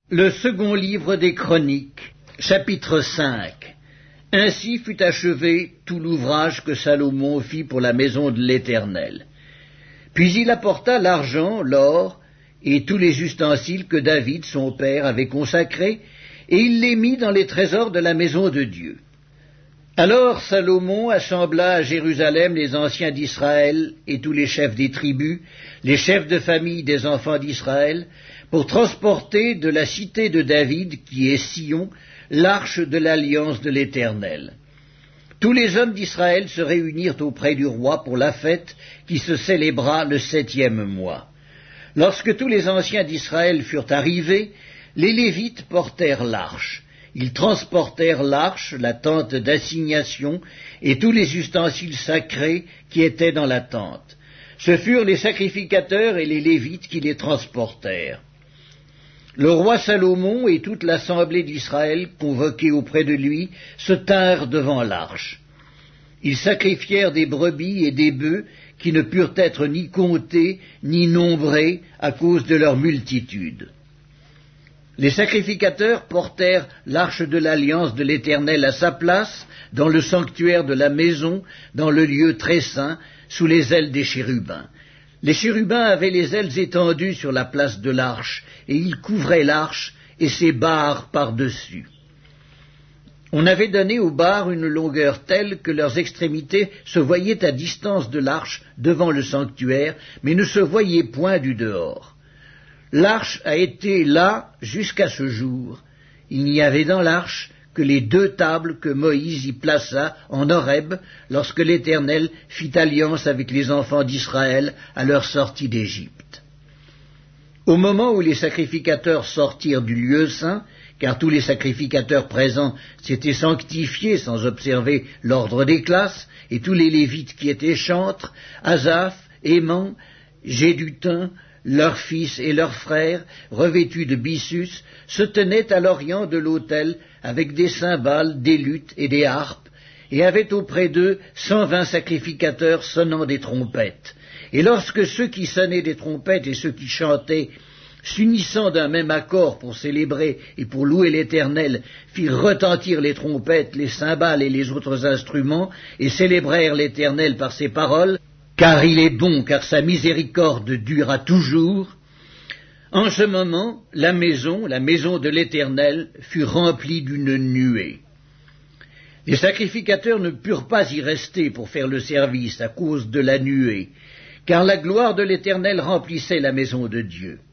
Le second livre des Chroniques, chapitre 5. Ainsi fut achevé tout l'ouvrage que Salomon fit pour la maison de l'Éternel. Puis il apporta l'argent, l'or, et tous les ustensiles que David, son père, avait consacrés, et il les mit dans les trésors de la maison de Dieu. Alors Salomon assembla à Jérusalem les anciens d'Israël et tous les chefs des tribus, les chefs de famille des enfants d'Israël, pour transporter de la cité de David, qui est Sion, l'arche de l'alliance de l'Éternel. Tous les hommes d'Israël se réunirent auprès du roi pour la fête qui se célébra le 7e mois. Lorsque tous les anciens d'Israël furent arrivés, les Lévites portèrent l'arche. Ils transportèrent l'arche, la tente d'assignation et tous les ustensiles sacrés qui étaient dans la tente. Ce furent les sacrificateurs et les Lévites qui les transportèrent. Le roi Salomon et toute l'assemblée d'Israël, convoquée auprès de lui, se tinrent devant l'arche. Ils sacrifièrent des brebis et des bœufs qui ne purent être ni comptés ni nombrés à cause de leur multitude. Les sacrificateurs portèrent l'arche de l'alliance de l'Éternel à sa place, dans le sanctuaire de la maison, dans le lieu très saint, sous les ailes des chérubins. Les chérubins avaient les ailes étendues sur la place de l'arche, et ils couvraient l'arche et ses barres par-dessus. On avait donné aux barres une longueur telle que leurs extrémités se voyaient à distance de l'arche devant le sanctuaire, mais ne se voyaient point du dehors. L'arche a été là jusqu'à ce jour. Il n'y avait dans l'arche que les 2 tables que Moïse y plaça en Horeb lorsque l'Éternel fit alliance avec les enfants d'Israël à leur sortie d'Égypte. Au moment où les sacrificateurs sortirent du lieu saint, car tous les sacrificateurs présents s'étaient sanctifiés sans observer l'ordre des classes, et tous les Lévites qui étaient chantres, Asaph, Héman, Jéduthun, leurs fils et leurs frères, revêtus de byssus, se tenaient à l'orient de l'autel avec des cymbales, des luths et des harpes, et avaient auprès d'eux 120 sacrificateurs sonnant des trompettes. Et lorsque ceux qui sonnaient des trompettes et ceux qui chantaient, s'unissant d'un même accord pour célébrer et pour louer l'Éternel, firent retentir les trompettes, les cymbales et les autres instruments, et célébrèrent l'Éternel par ces paroles, car il est bon, car sa miséricorde dure à toujours. En ce moment, la maison de l'Éternel, fut remplie d'une nuée. Les sacrificateurs ne purent pas y rester pour faire le service à cause de la nuée, car la gloire de l'Éternel remplissait la maison de Dieu.